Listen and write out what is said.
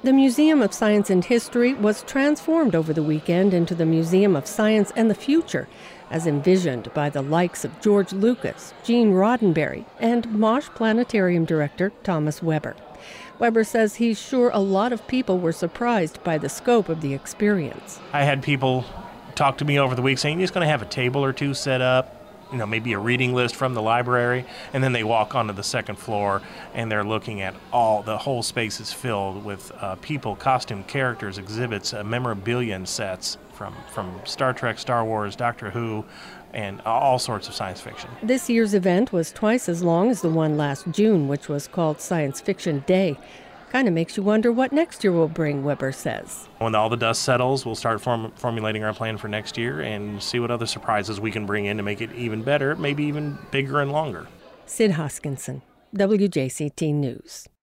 The Museum of Science and History was transformed over the weekend into the Museum of Science and the Future, as envisioned by the likes of George Lucas, Gene Roddenberry, and Mosh Planetarium director Thomas Weber. Weber says he's sure a lot of people were surprised by the scope of the experience. I had people talk to me over the week saying, you're just going to have a table or two set up, maybe a reading list from the library, and then they walk onto the second floor and they're looking at the whole space is filled with people, costume characters, exhibits, memorabilia and sets from Star Trek, Star Wars, Doctor Who, and all sorts of science fiction. This year's event was twice as long as the one last June, which was called Science Fiction Day. Kind of makes you wonder what next year will bring, Weber says. When all the dust settles, we'll start formulating our plan for next year and see what other surprises we can bring in to make it even better, maybe even bigger and longer. Sid Hoskinson, WJCT News.